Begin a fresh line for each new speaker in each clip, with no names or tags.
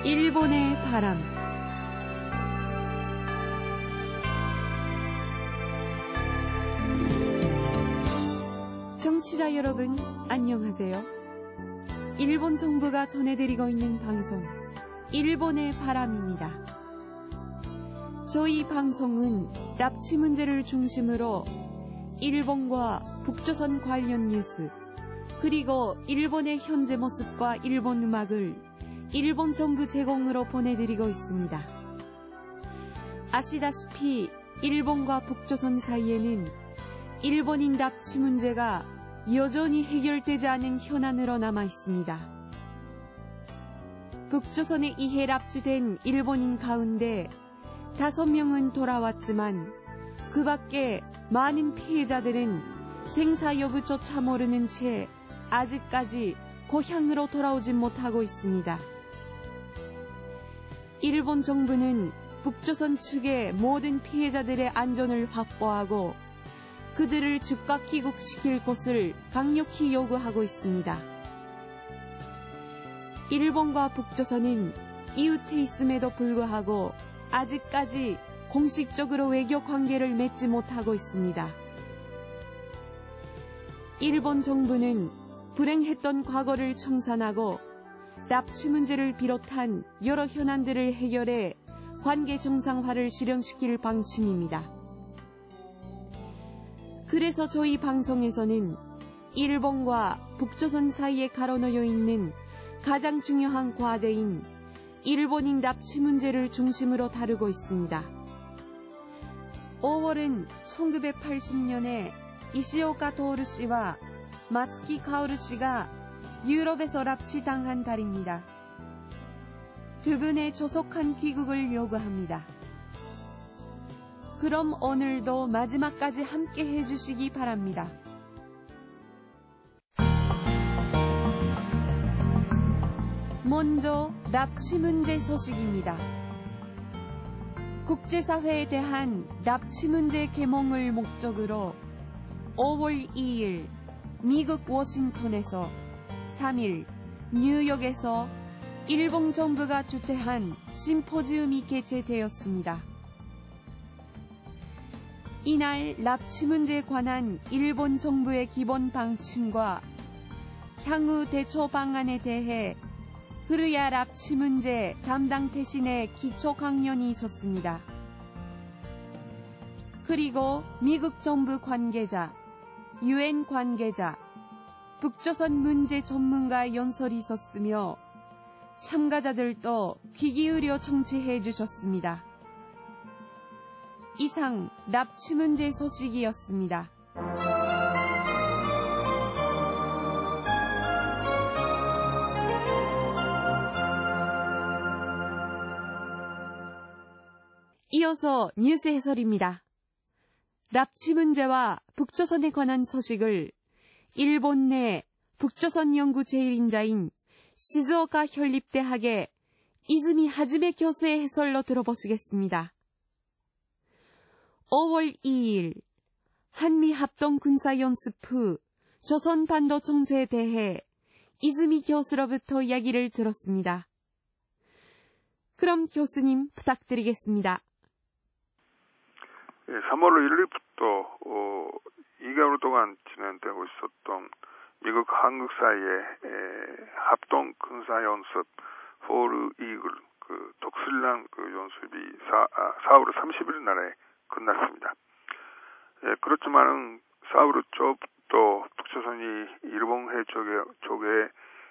일본의 바람. 청취자 여러분, 안녕하세요. 일본 정부가 전해드리고 있는 방송, 일본의 바람입니다. 저희 방송은 납치 문제를 중심으로 일본과 북조선 관련 뉴스, 그리고 일본의 현재 모습과 일본 음악을 일본 정부 제공으로 보내드리고 있습니다. 아시다시피 일본과 북조선 사이에는 일본인 납치 문제가 여전히 해결되지 않은 현안으로 남아 있습니다. 북조선에 의해 납치된 일본인 가운데 5명은 돌아왔지만 그 밖에 많은 피해자들은 생사 여부조차 모르는 채 아직까지 고향으로 돌아오지 못하고 있습니다. 일본 정부는 북조선 측의 모든 피해자들의 안전을 확보하고 그들을 즉각 귀국시킬 것을 강력히 요구하고 있습니다. 일본과 북조선은 이웃에 있음에도 불구하고 아직까지 공식적으로 외교 관계를 맺지 못하고 있습니다. 일본 정부는 불행했던 과거를 청산하고 납치 문제를 비롯한 여러 현안들을 해결해 관계 정상화를 실현시킬 방침입니다. 그래서 저희 방송에서는 일본과 북조선 사이에 가로놓여 있는 가장 중요한 과제인 일본인 납치 문제를 중심으로 다루고 있습니다. 5월은 1980년에 이시오카 토오루 씨와 마츠키 카오루 씨가 유럽에서 납치당한 달입니다. 두 분의 조속한 귀국을 요구합니다. 그럼 오늘도 마지막까지 함께 해주시기 바랍니다. 먼저 납치 문제 소식입니다. 국제사회에 대한 납치 문제 계몽을 목적으로 5월 2일 미국 워싱턴에서 3일 뉴욕에서 일본 정부가 주최한 심포지움이 개최되었습니다. 이날 납치 문제에 관한 일본 정부의 기본 방침과 향후 대처 방안에 대해 흐르야 납치 문제 담당 대신의 기초 강연이 있었습니다. 그리고 미국 정부 관계자, 유엔 관계자, 북조선 문제 전문가 연설이 있었으며 참가자들도 귀 기울여 청취해 주셨습니다. 이상 납치 문제 소식이었습니다. 이어서 뉴스 해설입니다. 납치 문제와 북조선에 관한 소식을 일본 내 북조선 연구 제1인자인 시즈오카 현립대학의 이즈미 하지메 교수의 해설로 들어보시겠습니다. 5월 2일 한미 합동 군사 연습 후 조선 반도 정세에 대해 이즈미 교수로부터 이야기를 들었습니다. 그럼 교수님 부탁드리겠습니다.
3월 1일부터 2개월 동안 진행되고 있었던 미국 한국 사이의 합동 군사 연습 포르 이글 독수리란 연습이 4월 30일 날에 끝났습니다. 그렇지만은 4월 초부터 북조선이 일본 해 쪽에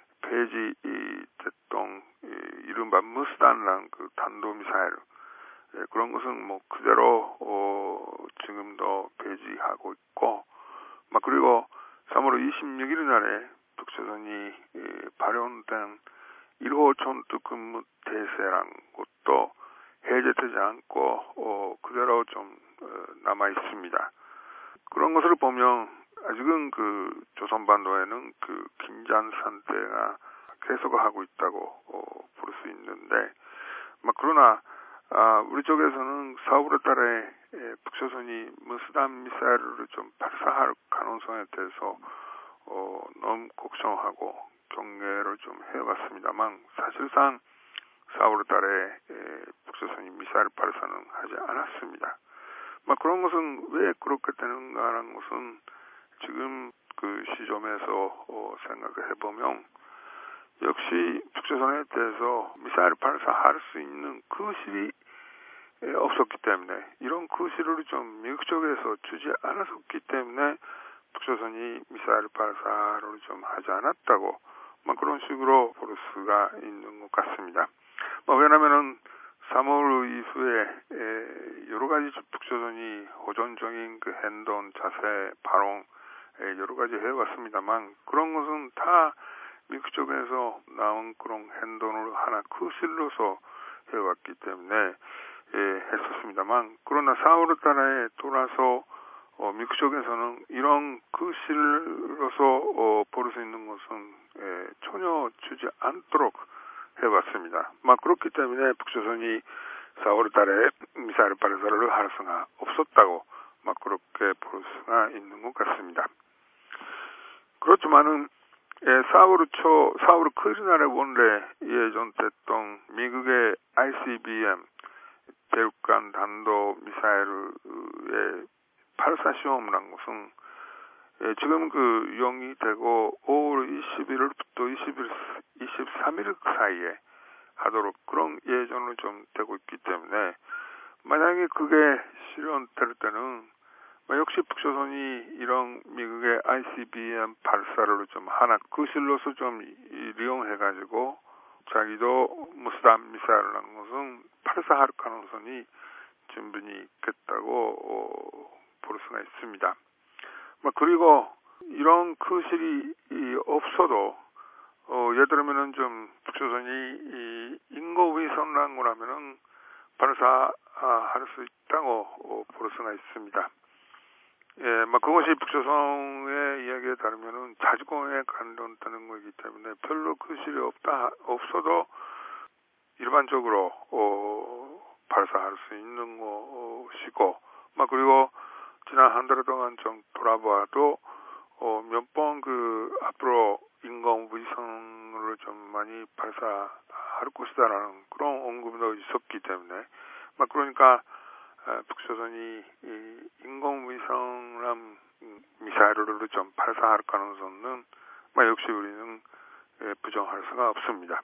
폐지됐던 이른바 무스단란 단도미사일 그런 것은 뭐 그대로 지금도 폐지하고 있고, 그리고 3월 26일 날에 북조선이 발효된 1호 전투 근무 대세란 것도 해제되지 않고 그대로 좀 남아 있습니다. 그런 것을 보면 아직은 조선반도에는 긴장 상태가 계속하고 있다고 볼 수 있는데, 그러나 우리 쪽에서는 4월 달에 북조선이 무스단 미사일을 좀 발사할 가능성에 대해서 너무 걱정하고 경계를 좀 해왔습니다만, 사실상 4월 달에 북조선이 미사일 발사는 하지 않았습니다. 그런 것은 왜 그렇게 되는가라는 것은 지금 그 시점에서 생각을 해보면 역시 북조선에 대해서 미사일 발사할 수 있는 그 실이 없었기 때문에 이런 그 실을 좀 미국 쪽에서 주지 않았었기 때문에 북조선이 미사일 발사를 좀 하지 않았다고 그런 식으로 볼 수가 있는 것 같습니다. 왜냐하면은 3월 이후에 여러 가지 북조선이 호전적인 그 행동, 자세, 발언 여러 가지 해왔습니다만 그런 것은 다 미국 쪽에서 나온 그런 행동을 하나 그 실로서 해왔기 때문에 했었습니다만 그러나 4월 달에 돌아서 미국 쪽에서는 이런 그 실로서 볼 수 있는 것은 전혀 주지 않도록 해왔습니다. 그렇기 때문에 북조선이 4월 달에 미사일 발사를 할 수가 없었다고 그렇게 볼 수가 있는 것 같습니다. 그렇지만은 4월 그날에 원래 예정됐던 미국의 ICBM 대륙간 단도 미사일의 발사 시험이라는 것은 지금 그 용이되고 5월 21일부터 23일 사이에 하도록 그런 예정으로 좀 되고 있기 때문에 만약에 그게 실현될 때는 역시 북조선이 이런 미국의 ICBM 발사를 좀 하나 그 실로서 좀 이용해가지고 자기도 무스단 미사일이라는 것은 발사할 가능성이 충분히 있겠다고 볼 수가 있습니다. 그리고 이런 그 실이 없어도 예를 들면은 좀 북조선이 인공위성이라는 거라면은 발사할 수 있다고 볼 수가 있습니다. 그것이 북조선의 이야기에 따르면은 자주공에 관련되는 거이기 때문에 별로 그 실이 없어도 일반적으로 발사할 수 있는 것이고, 그리고 지난 한 달 동안 좀 돌아봐도 몇 번 그 앞으로 인공위성을 좀 많이 발사할 것이다라는 그런 언급도 있었기 때문에 그러니까 북조선이 인공위성이란 미사일을 좀 발사할 가능성은 역시 우리는 부정할 수가 없습니다.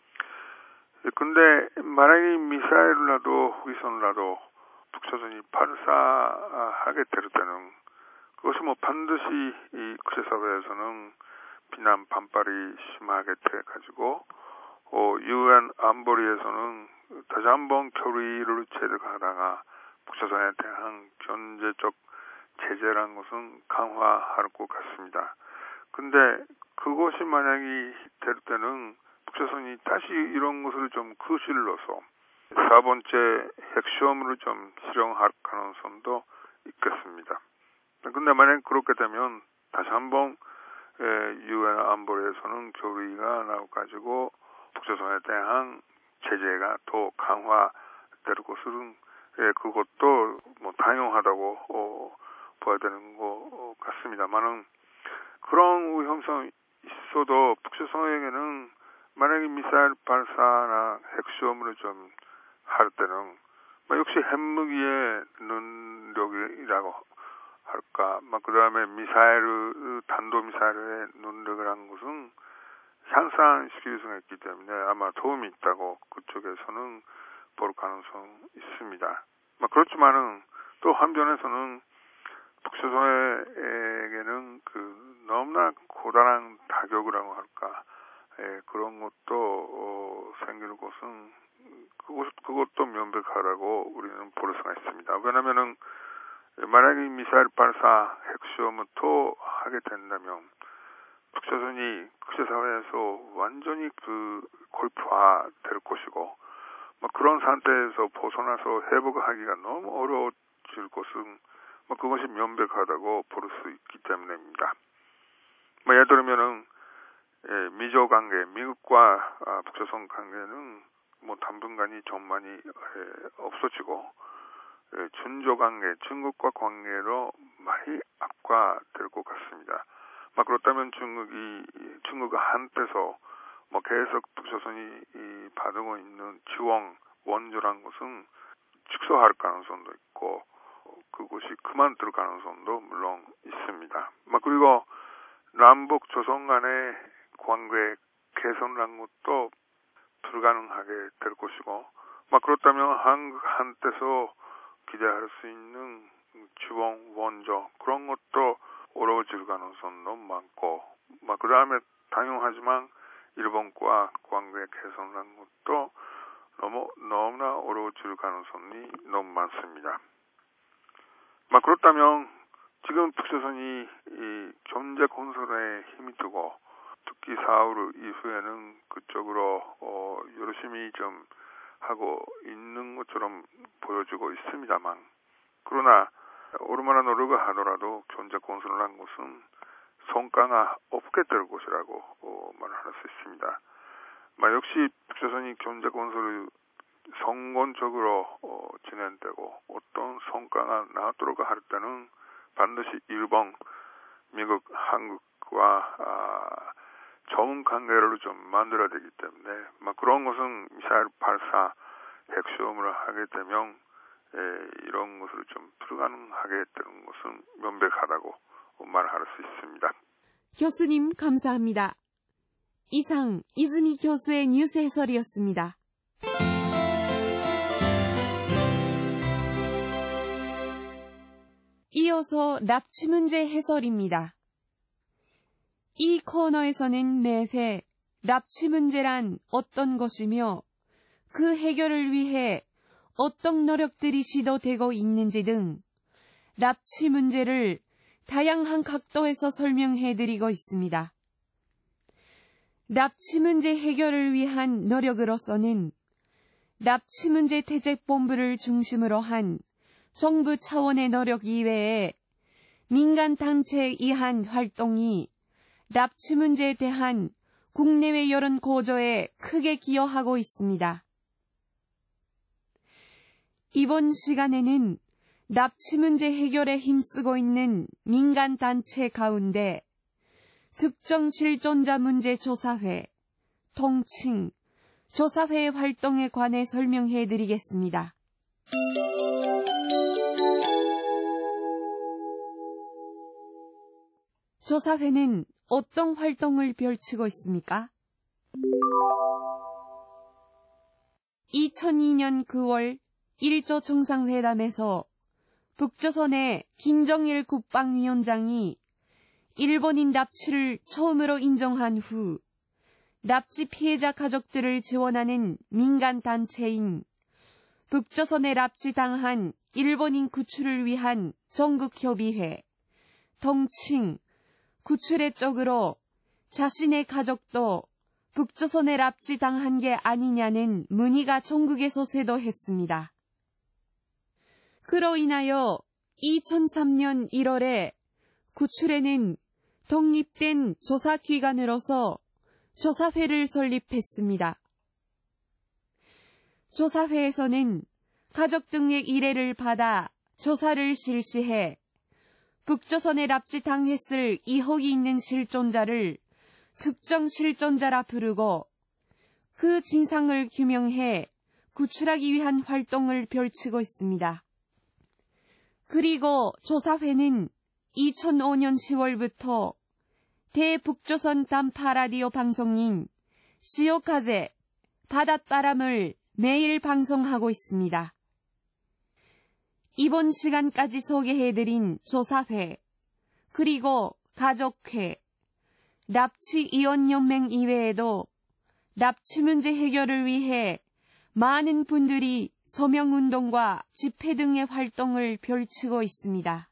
근데 만약에 미사일이라도 위성이라도 북조선이 발사하게 될 때는 그것이 반드시 이 국제사회에서는 비난 반발이 심하게 돼가지고 UN 안보리에서는 다시 한번 결의를 체득하다가 북조선에 대한 경제적 제재라는 것은 강화할 것 같습니다. 근데 그것이 만약에 될 때는 북조선이 다시 이런 것을 좀 그실로서 4번째 핵시험으로 좀 실행할 가능성도 있겠습니다. 근데 만약 그렇게 되면 다시 한번 UN 안보리에서는 결의가 나와가지고 북조선에 대한 제재가 더 강화될 것은 그것도 당연하다고 봐야 되는 것 같습니다만은 그런 위험성이 있어도 북조선에게는 만약에 미사일 발사나 핵시험을 좀 할 때는 역시 핵무기의 능력이라고 할까, 그다음에 단도미사일의 능력을 한 것은 향상시킬 수가 있기 때문에 아마 도움이 있다고 그쪽에서는 볼 가능성이 있습니다. 그렇지만은 또 한편에서는 북조선에게는 너무나 고단한 타격이라고 할까, 그런 것도 생기는 것은 그것도 명백하다고 우리는 볼 수가 있습니다. 왜냐면은 만약에 미사일 발사 핵시험을 또 하게 된다면 북조선이 국제사회에서 완전히 골프화될 것이고 그런 상태에서 벗어나서 회복하기가 너무 어려워질 것은 그것이 명백하다고 볼 수 있기 때문입니다. 예를 들면은 미조 관계, 미국과 북조선 관계는 당분간이 좀 많이 없어지고 준조 관계, 중국과 관계로 많이 악화될 것 같습니다. 그렇다면 중국이 한때서 계속 북조선이 받고 있는 지원, 원조란 것은 축소할 가능성도 있고 그것이 그만둘 가능성도 물론 있습니다. 그리고 남북 조선 간의 관계 개선한 것도 불가능하게 될 것이고 그렇다면 한때서 기대할 수 있는 지원, 원조 그런 것도 어려워질 가능성도 많고 그 다음에 당연하지만 일본과 관계 개선한 것도 너무나 어려워질 가능성이 너무 많습니다. 그렇다면 지금 북조선이 이 경제 건설에 힘이 두고 특히 4.25 이후에는 그쪽으로 열심히 좀 하고 있는 것처럼 보여지고 있습니다만 그러나 얼마나 노력을 하더라도 경제 건설을 한 것은 성과가 없게 될 것이라고 말할 수 있습니다. 역시 북조선이 경제 건설을 성공적으로 진행되고 어떤 성과가 나도록 할 때는 반드시 일본, 미국, 한국과 좋은 관계를 좀 만들어야 되기 때문에 그런 것은 미사일 발사, 핵시험을 하게 되면 이런 것을 좀 불가능하게 되는 것은 명백하다고 말할 수 있습니다.
교수님 감사합니다. 이상 이즈미 교수의 뉴스 해설이었습니다. 이어서 납치 문제 해설입니다. 이 코너에서는 매회 납치 문제란 어떤 것이며 그 해결을 위해 어떤 노력들이 시도되고 있는지 등 납치 문제를 다양한 각도에서 설명해드리고 있습니다. 납치 문제 해결을 위한 노력으로서는 납치 문제 대책본부를 중심으로 한 정부 차원의 노력 이외에 민간 단체에 의한 활동이 납치 문제에 대한 국내외 여론 고조에 크게 기여하고 있습니다. 이번 시간에는 납치 문제 해결에 힘쓰고 있는 민간 단체 가운데 특정 실존자 문제 조사회, 통칭 조사회 활동에 관해 설명해 드리겠습니다. 조사회는 어떤 활동을 펼치고 있습니까? 2002년 9월 1조 정상회담에서 북조선의 김정일 국방위원장이 일본인 납치를 처음으로 인정한 후 납치 피해자 가족들을 지원하는 민간 단체인 북조선에 납치당한 일본인 구출을 위한 전국협의회, 통칭 구출회 쪽으로 자신의 가족도 북조선에 납치당한 게 아니냐는 문의가 전국에서 쇄도했습니다. 그로 인하여 2003년 1월에 구출회는 독립된 조사기관으로서 조사회를 설립했습니다. 조사회에서는 가족 등의 의뢰를 받아 조사를 실시해 북조선에 납치당했을 의혹이 있는 실존자를 특정 실존자라 부르고 그 진상을 규명해 구출하기 위한 활동을 펼치고 있습니다. 그리고 조사회는 2005년 10월부터 대북조선 단파 라디오 방송인 시오카제 바닷바람을 매일 방송하고 있습니다. 이번 시간까지 소개해드린 조사회, 그리고 가족회, 납치이혼연맹 이외에도 납치 문제 해결을 위해 많은 분들이 서명운동과 집회 등의 활동을 펼치고 있습니다.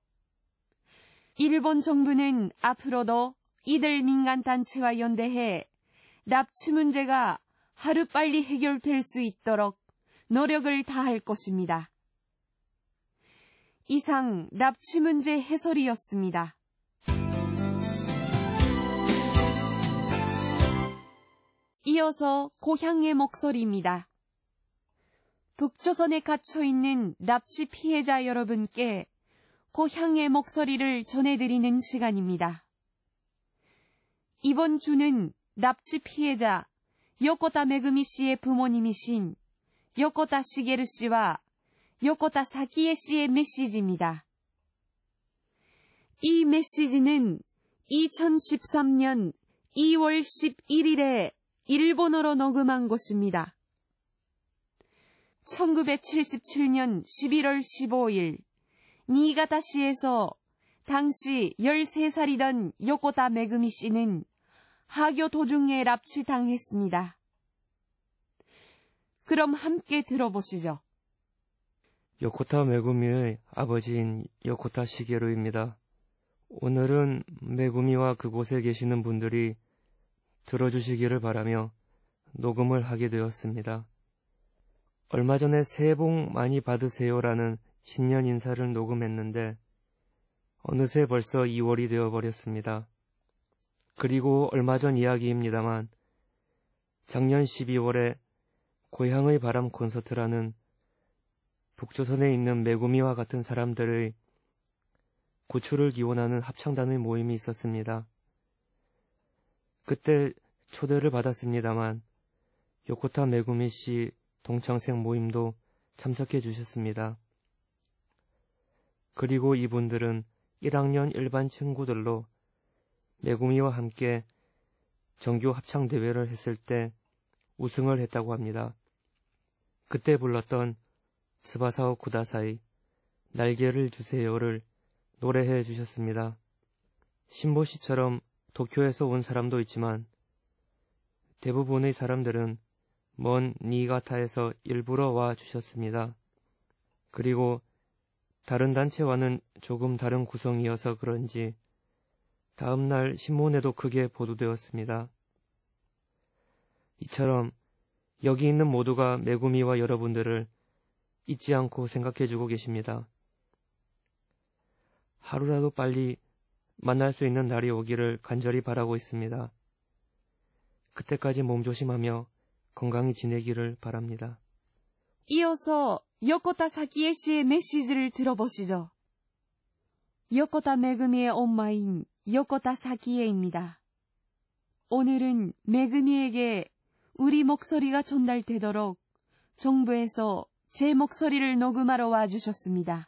일본 정부는 앞으로도 이들 민간단체와 연대해 납치 문제가 하루빨리 해결될 수 있도록 노력을 다할 것입니다. 이상 납치 문제 해설이었습니다. 이어서 고향의 목소리입니다. 북조선에 갇혀있는 납치 피해자 여러분께 고향의 목소리를 전해드리는 시간입니다. 이번 주는 납치 피해자 요코타 메구미 씨의 부모님이신 요코타 시게루 씨와 요코타 사키에 씨의 메시지입니다. 이 메시지는 2013년 2월 11일에 일본어로 녹음한 것입니다. 1977년 11월 15일 니가타시에서 당시 13살이던 요코타 메구미 씨는 하교 도중에 납치당했습니다. 그럼 함께 들어보시죠.
요코타 메구미의 아버지인 요코타 시게루입니다. 오늘은 메구미와 그곳에 계시는 분들이 들어주시기를 바라며 녹음을 하게 되었습니다. 얼마 전에 새해 복 많이 받으세요라는 신년 인사를 녹음했는데 어느새 벌써 2월이 되어버렸습니다. 그리고 얼마 전 이야기입니다만 작년 12월에 고향의 바람 콘서트라는 북조선에 있는 메구미와 같은 사람들의 구출을 기원하는 합창단의 모임이 있었습니다. 그때 초대를 받았습니다만 요코타 메구미 씨 동창생 모임도 참석해 주셨습니다. 그리고 이분들은 1학년 일반 친구들로 메구미와 함께 정규 합창대회를 했을 때 우승을 했다고 합니다. 그때 불렀던 스바사오 쿠다사이 날개를 주세요를 노래해 주셨습니다. 신보 씨처럼 도쿄에서 온 사람도 있지만 대부분의 사람들은 먼 니가타에서 일부러 와 주셨습니다. 그리고 다른 단체와는 조금 다른 구성이어서 그런지 다음날 신문에도 크게 보도되었습니다. 이처럼 여기 있는 모두가 메구미와 여러분들을 잊지 않고 생각해주고 계십니다. 하루라도 빨리 만날 수 있는 날이 오기를 간절히 바라고 있습니다. 그때까지 몸조심하며 건강히 지내기를 바랍니다.
이어서 요코타 사키에 씨의 메시지를 들어보시죠. 요코타 메구미의 엄마인 요코타 사키에입니다. 오늘은 메구미에게 우리 목소리가 전달되도록 정부에서 제 목소리를 녹음하러 와주셨습니다.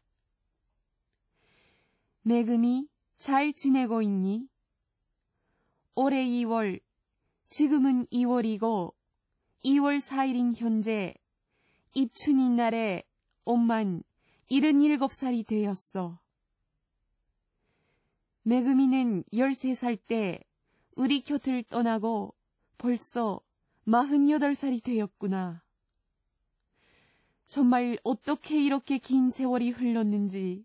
메구미, 잘 지내고 있니? 올해 2월, 지금은 2월이고 2월 4일인 현재 입춘인 날에 엄만 77살이 되었어. 메구미는 13살 때 우리 곁을 떠나고 벌써 48살이 되었구나. 정말 어떻게 이렇게 긴 세월이 흘렀는지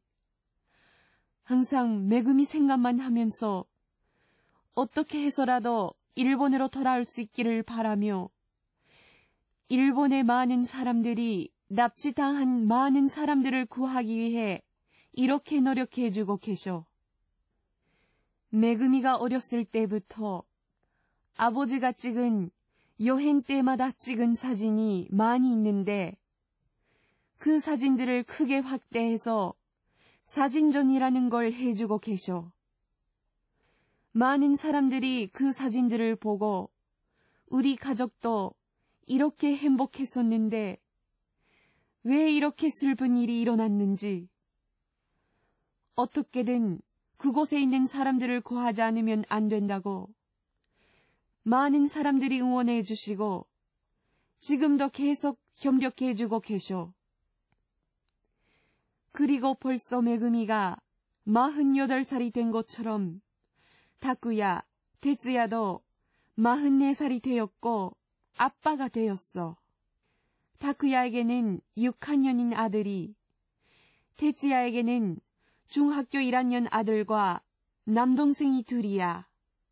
항상 메구미 생각만 하면서 어떻게 해서라도 일본으로 돌아올 수 있기를 바라며 일본의 많은 사람들이 납치당한 많은 사람들을 구하기 위해 이렇게 노력해주고 계셔. 메구미가 어렸을 때부터 아버지가 찍은 여행 때마다 찍은 사진이 많이 있는데 그 사진들을 크게 확대해서 사진전이라는 걸 해주고 계셔. 많은 사람들이 그 사진들을 보고 우리 가족도 이렇게 행복했었는데 왜 이렇게 슬픈 일이 일어났는지 어떻게든 그곳에 있는 사람들을 구하지 않으면 안 된다고 많은 사람들이 응원해 주시고 지금도 계속 협력해 주고 계셔. 그리고 벌써 메구미가 48살이 된 것처럼 타쿠야, 테츠야도 44살이 되었고 아빠가 되었어. 타쿠야에게는 6학년인 아들이, 테츠야에게는 중학교 1학년 아들과 남동생이 둘이야.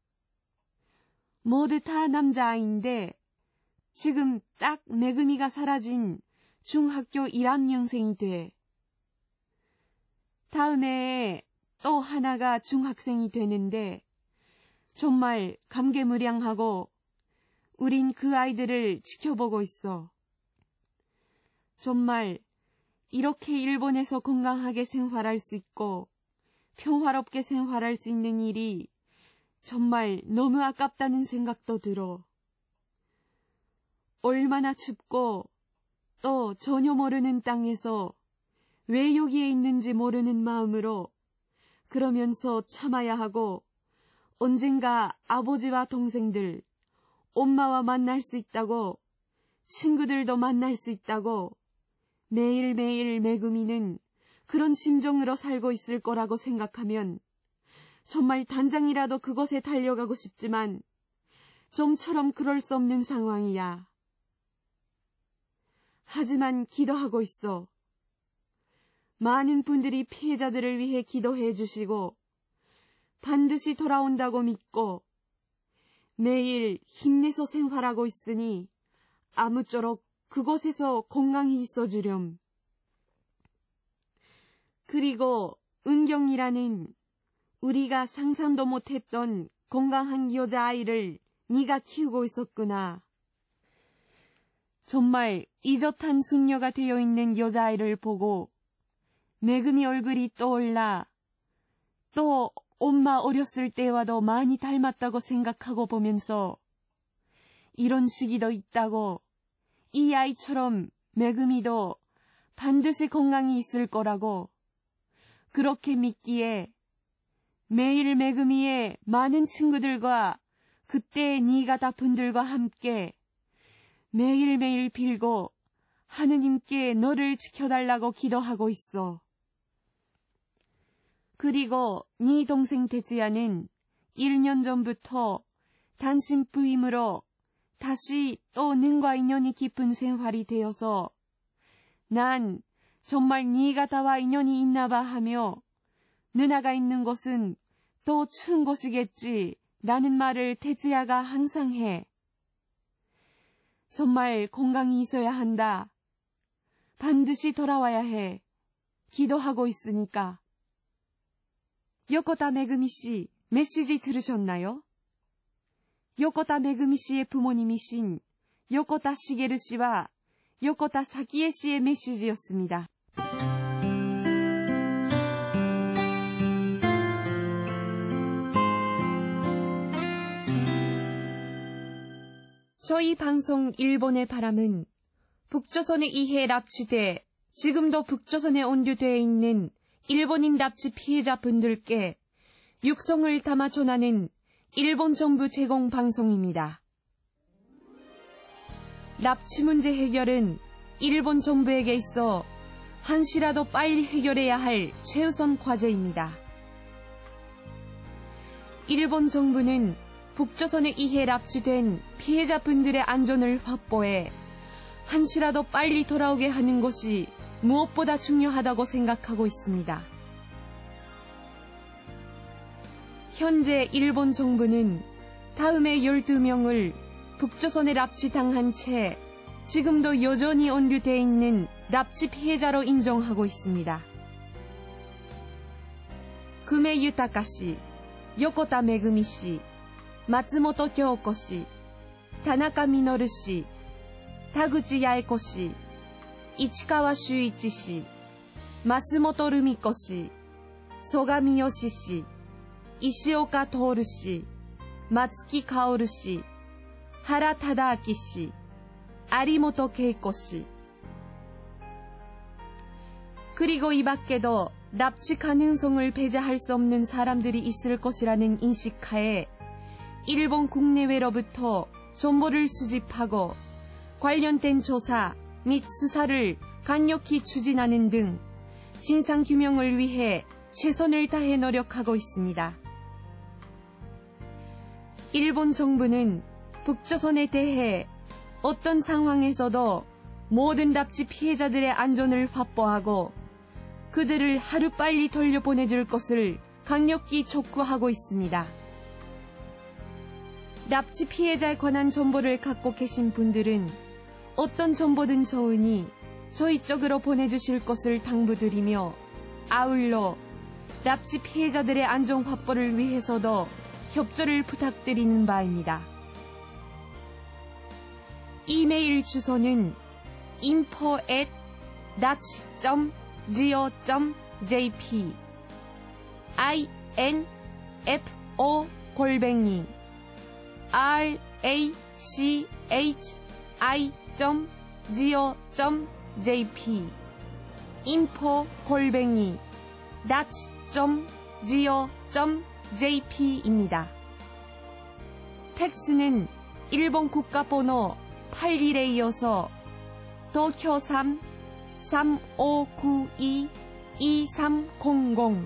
모두 다 남자아이인데 지금 딱 메구미가 사라진 중학교 1학년생이 돼. 다음 해에 또 하나가 중학생이 되는데 정말 감개무량하고 우린 그 아이들을 지켜보고 있어. 정말 이렇게 일본에서 건강하게 생활할 수 있고 평화롭게 생활할 수 있는 일이 정말 너무 아깝다는 생각도 들어. 얼마나 춥고 또 전혀 모르는 땅에서 왜 여기에 있는지 모르는 마음으로 그러면서 참아야 하고 언젠가 아버지와 동생들, 엄마와 만날 수 있다고 친구들도 만날 수 있다고 매일매일 매금이는 그런 심정으로 살고 있을 거라고 생각하면 정말 당장이라도 그곳에 달려가고 싶지만 좀처럼 그럴 수 없는 상황이야. 하지만 기도하고 있어. 많은 분들이 피해자들을 위해 기도해 주시고 반드시 돌아온다고 믿고 매일 힘내서 생활하고 있으니 아무쪼록 그곳에서 건강히 있어주렴. 그리고 은경이라는 우리가 상상도 못했던 건강한 여자아이를 네가 키우고 있었구나. 정말 이젓한 숙녀가 되어 있는 여자아이를 보고 매금이 얼굴이 떠올라 또 엄마 어렸을 때와도 많이 닮았다고 생각하고 보면서 이런 시기도 있다고 이 아이처럼 매금이도 반드시 건강히 있을 거라고 그렇게 믿기에 매일 매금이의 많은 친구들과 그때 네가 다 분들과 함께 매일매일 빌고 하느님께 너를 지켜달라고 기도하고 있어. 그리고 네 동생 대지야는 1년 전부터 단신 부임으로 다시 또 능과 인연이 깊은 생활이 되어서 난 정말 네가 다와 인연이 있나봐 하며 누나가 있는 곳은 더 추운 곳이겠지 라는 말을 대지야가 항상 해. 정말 건강히 있어야 한다. 반드시 돌아와야 해. 기도하고 있으니까. 요코타 메그미 씨, 메시지 들으셨나요? 요코타 메그미 씨의 부모님이신 요코타 시게루 씨와 요코타 사키에 씨의 메시지였습니다. 저희 방송 일본의 바람은 북조선에 의해 납치돼 지금도 북조선에 온류되어 있는 일본인 납치 피해자분들께 육성을 담아 전하는 일본 정부 제공 방송입니다. 납치 문제 해결은 일본 정부에게 있어 한시라도 빨리 해결해야 할 최우선 과제입니다. 일본 정부는 북조선에 의해 납치된 피해자분들의 안전을 확보해 한시라도 빨리 돌아오게 하는 것이 무엇보다 중요하다고 생각하고 있습니다. 현재 일본 정부는 다음에 12명을 북조선에 납치당한 채 지금도 여전히 온류되어 있는 납치 피해자로 인정하고 있습니다. 금해 유타카 씨, 요코타 메그미 씨, 마츠모토 kyoko 씨, 타나카 미노루 씨, 타구치 야에코 씨, 이치카와 슈이치 씨, 마스모토 루미코 씨, 소가미 요시 씨, 이시오카 토오루 씨, 마츠키 카오루 씨, 하라 타다아키 씨, 아리모토 케이코 씨. 그리고 이 밖에도 납치 가능성을 배제할 수 없는 사람들이 있을 것이라는 인식하에 일본 국내외로부터 정보를 수집하고 관련된 조사 및 수사를 강력히 추진하는 등 진상규명을 위해 최선을 다해 노력하고 있습니다. 일본 정부는 북조선에 대해 어떤 상황에서도 모든 납치 피해자들의 안전을 확보하고 그들을 하루빨리 돌려보내줄 것을 강력히 촉구하고 있습니다. 납치 피해자에 관한 정보를 갖고 계신 분들은 어떤 정보든 좋으니 저희 쪽으로 보내주실 것을 당부드리며 아울러 납치 피해자들의 안전 확보를 위해서도 협조를 부탁드리는 바입니다. 이메일 주소는 info@nachi.go.jp info rachi.go.jp info@nach.go.jp입니다. 팩스는 일본 국가번호 81에 이어서 도쿄 3-3592-2300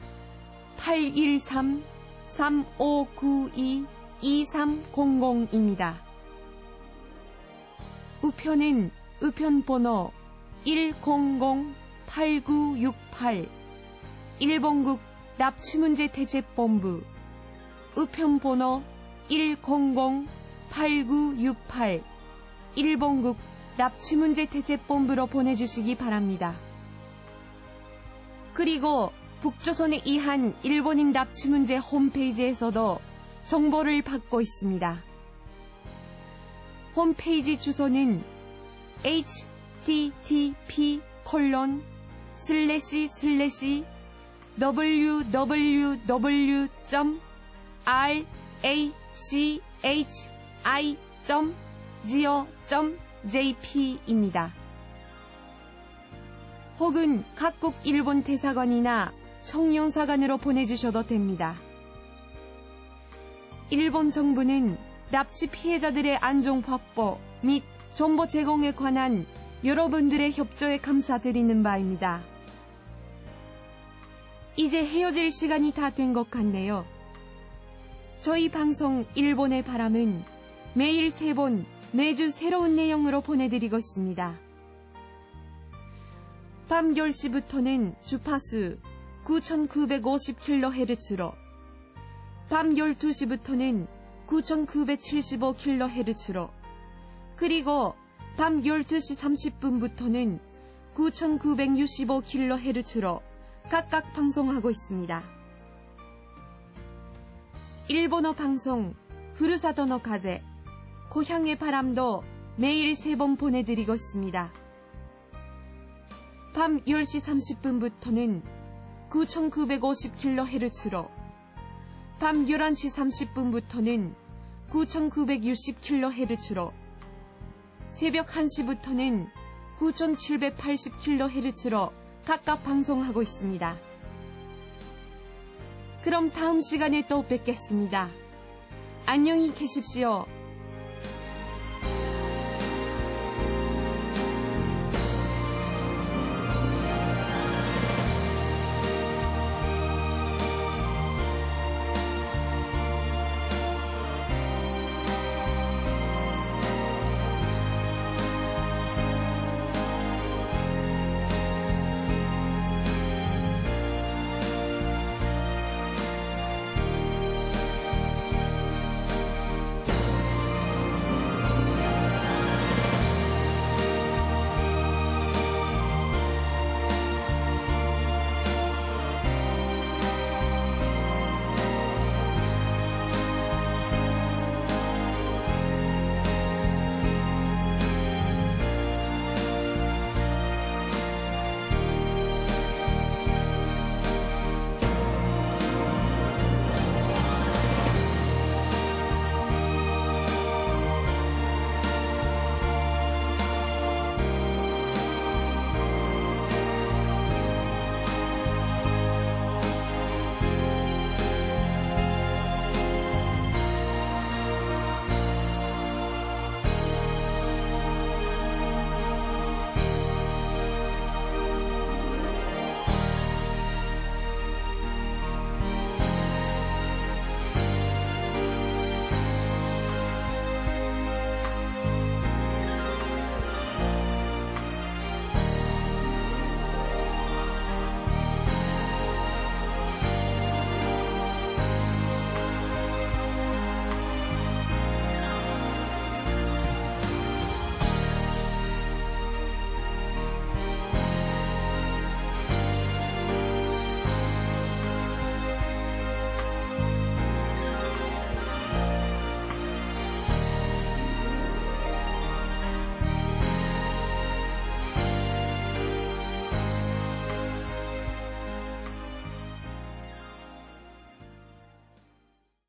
813-3592-2300입니다. 우편은 우편번호 100-8968 일본국 납치문제대책본부 우편번호 100-8968 일본국 납치문제대책본부로 보내주시기 바랍니다. 그리고 북조선에 의한 일본인 납치문제 홈페이지에서도 정보를 받고 있습니다. 홈페이지 주소는 http://www.rchi.go.jp입니다. 혹은 각국 일본 대사관이나 청룡사관으로 보내주셔도 됩니다. 일본 정부는 납치 피해자들의 안전 확보 및 정보 제공에 관한 여러분들의 협조에 감사드리는 바입니다. 이제 헤어질 시간이 다 된 것 같네요. 저희 방송 일본의 바람은 매일 3번 매주 새로운 내용으로 보내드리고 있습니다. 밤 10시부터는 주파수 9950kHz로 밤 12시부터는 9975kHz로 그리고 밤 12시 30분부터는 9965kHz로 각각 방송하고 있습니다. 일본어 방송 후루사토노 가제 고향의 바람도 매일 3번 보내드리고 있습니다. 밤 10시 30분부터는 9950kHz로 밤 11시 30분부터는 9960kHz로 새벽 1시부터는 9780kHz로 각각 방송하고 있습니다. 그럼 다음 시간에 또 뵙겠습니다. 안녕히 계십시오.